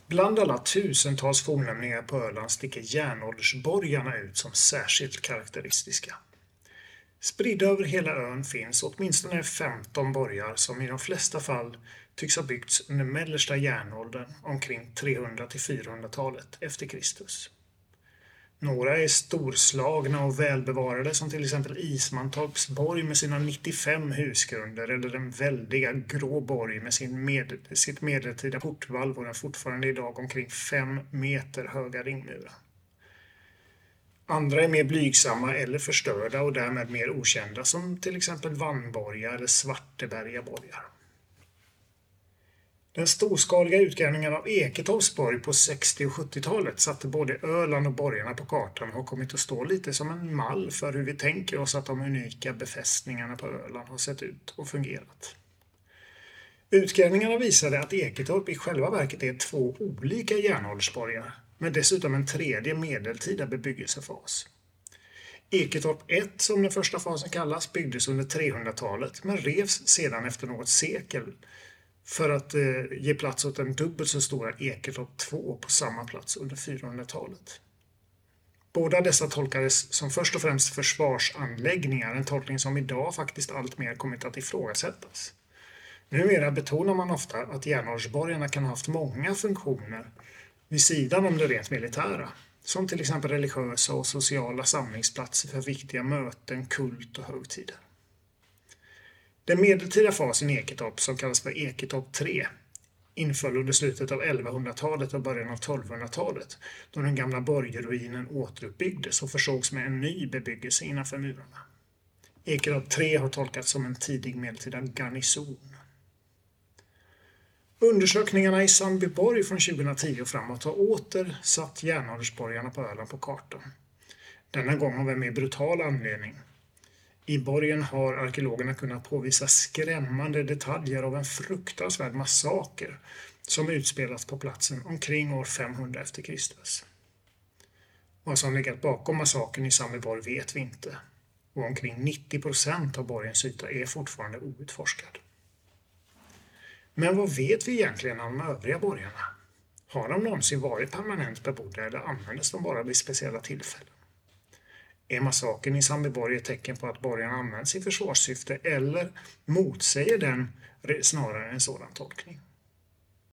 Bland alla tusentals fornlämningar på Öland sticker järnåldersborgarna ut som särskilt karaktäristiska. Spridda över hela ön finns åtminstone 15 borgar som i de flesta fall tycks ha byggts under mellersta järnåldern omkring 300 till 400-talet efter Kristus. Några är storslagna och välbevarade som till exempel Ismantorps borg med sina 95 husgrunder eller den väldiga Grå borg med sitt medeltida portvalv och den fortfarande idag omkring 5 meter höga ringmuren. Andra är mer blygsamma eller förstörda och därmed mer okända som till exempel Vannborga eller Svartebergaborgar. Den storskaliga utgrävningen av Eketorpsborg på 60- och 70-talet satte både Öland och borgarna på kartan och har kommit att stå lite som en mall för hur vi tänker oss att de unika befästningarna på Öland har sett ut och fungerat. Utgrävningarna visade att Eketorp i själva verket är 2 olika järnåldersborgar, men dessutom en tredje medeltida bebyggelsefas. Eketorp 1, som den första fasen kallas, byggdes under 300-talet men revs sedan efter något sekel för att ge plats åt den dubbelt så stora Eketorp 2 på samma plats under 400-talet. Båda dessa tolkades som först och främst försvarsanläggningar, en tolkning som idag faktiskt allt mer kommit att ifrågasättas. Numera betonar man ofta att järnåldersborgarna kan ha haft många funktioner vid sidan om det rent militära, som till exempel religiösa och sociala samlingsplatser för viktiga möten, kult och högtider. Den medeltida fasen i Eketorp, som kallas för Eketorp 3, inföll under slutet av 1100-talet och början av 1200-talet då den gamla borgruinen återuppbyggdes och försågs med en ny bebyggelse innanför murarna. Eketorp 3 har tolkats som en tidig medeltida garnison. Undersökningarna i Sandbyborg från 2010 och framåt har åter satt järnåldersborgarna på Öland på kartan. Denna gång av en mer brutal anledning. I borgen har arkeologerna kunnat påvisa skrämmande detaljer av en fruktansvärd massaker som utspelats på platsen omkring år 500 efter Kristus. Vad som legat bakom massakern i Sandbyborg vet vi inte, och omkring 90% av borgens yta är fortfarande outforskad. Men vad vet vi egentligen om de övriga borgarna? Har de någonsin varit permanent bebodda eller användes de bara vid speciella tillfällen? Är massakern i Sandbyborg ett tecken på att borgarna används i försvarssyfte eller motsäger den snarare en sådan tolkning?